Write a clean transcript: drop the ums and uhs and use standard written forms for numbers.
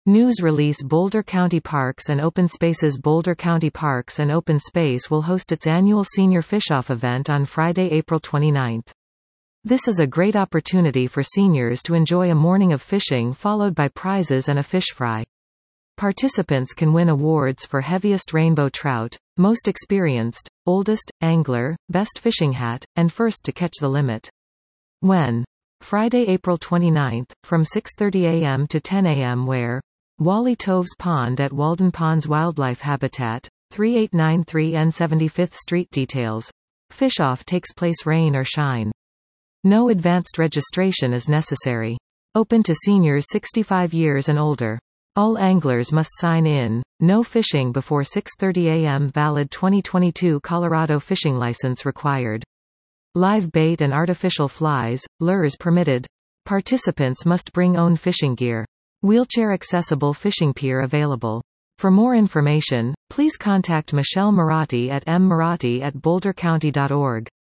News release Boulder County Parks and Open Spaces Boulder County Parks and Open Space will host its annual Senior Fish-Off event on Friday, April 29. This is a great opportunity for seniors to enjoy a morning of fishing followed by prizes and a fish fry. Participants can win awards for heaviest rainbow trout, most experienced, oldest, angler, best fishing hat, and first to catch the limit. When? Friday, April 29, from 6:30 a.m. to 10 a.m. Where? Wally Toves Pond at Walden Ponds Wildlife Habitat, 3893 N 75th Street. Details. Fish-off takes place rain or shine. No advanced registration is necessary. Open to seniors 65 years and older. All anglers must sign in. No fishing before 6:30 a.m. Valid 2022 Colorado fishing license required. Live bait and artificial flies, lures permitted. Participants must bring own fishing gear. Wheelchair-accessible fishing pier available. For more information, please contact Michelle Marotti at mmarotti@bouldercounty.org.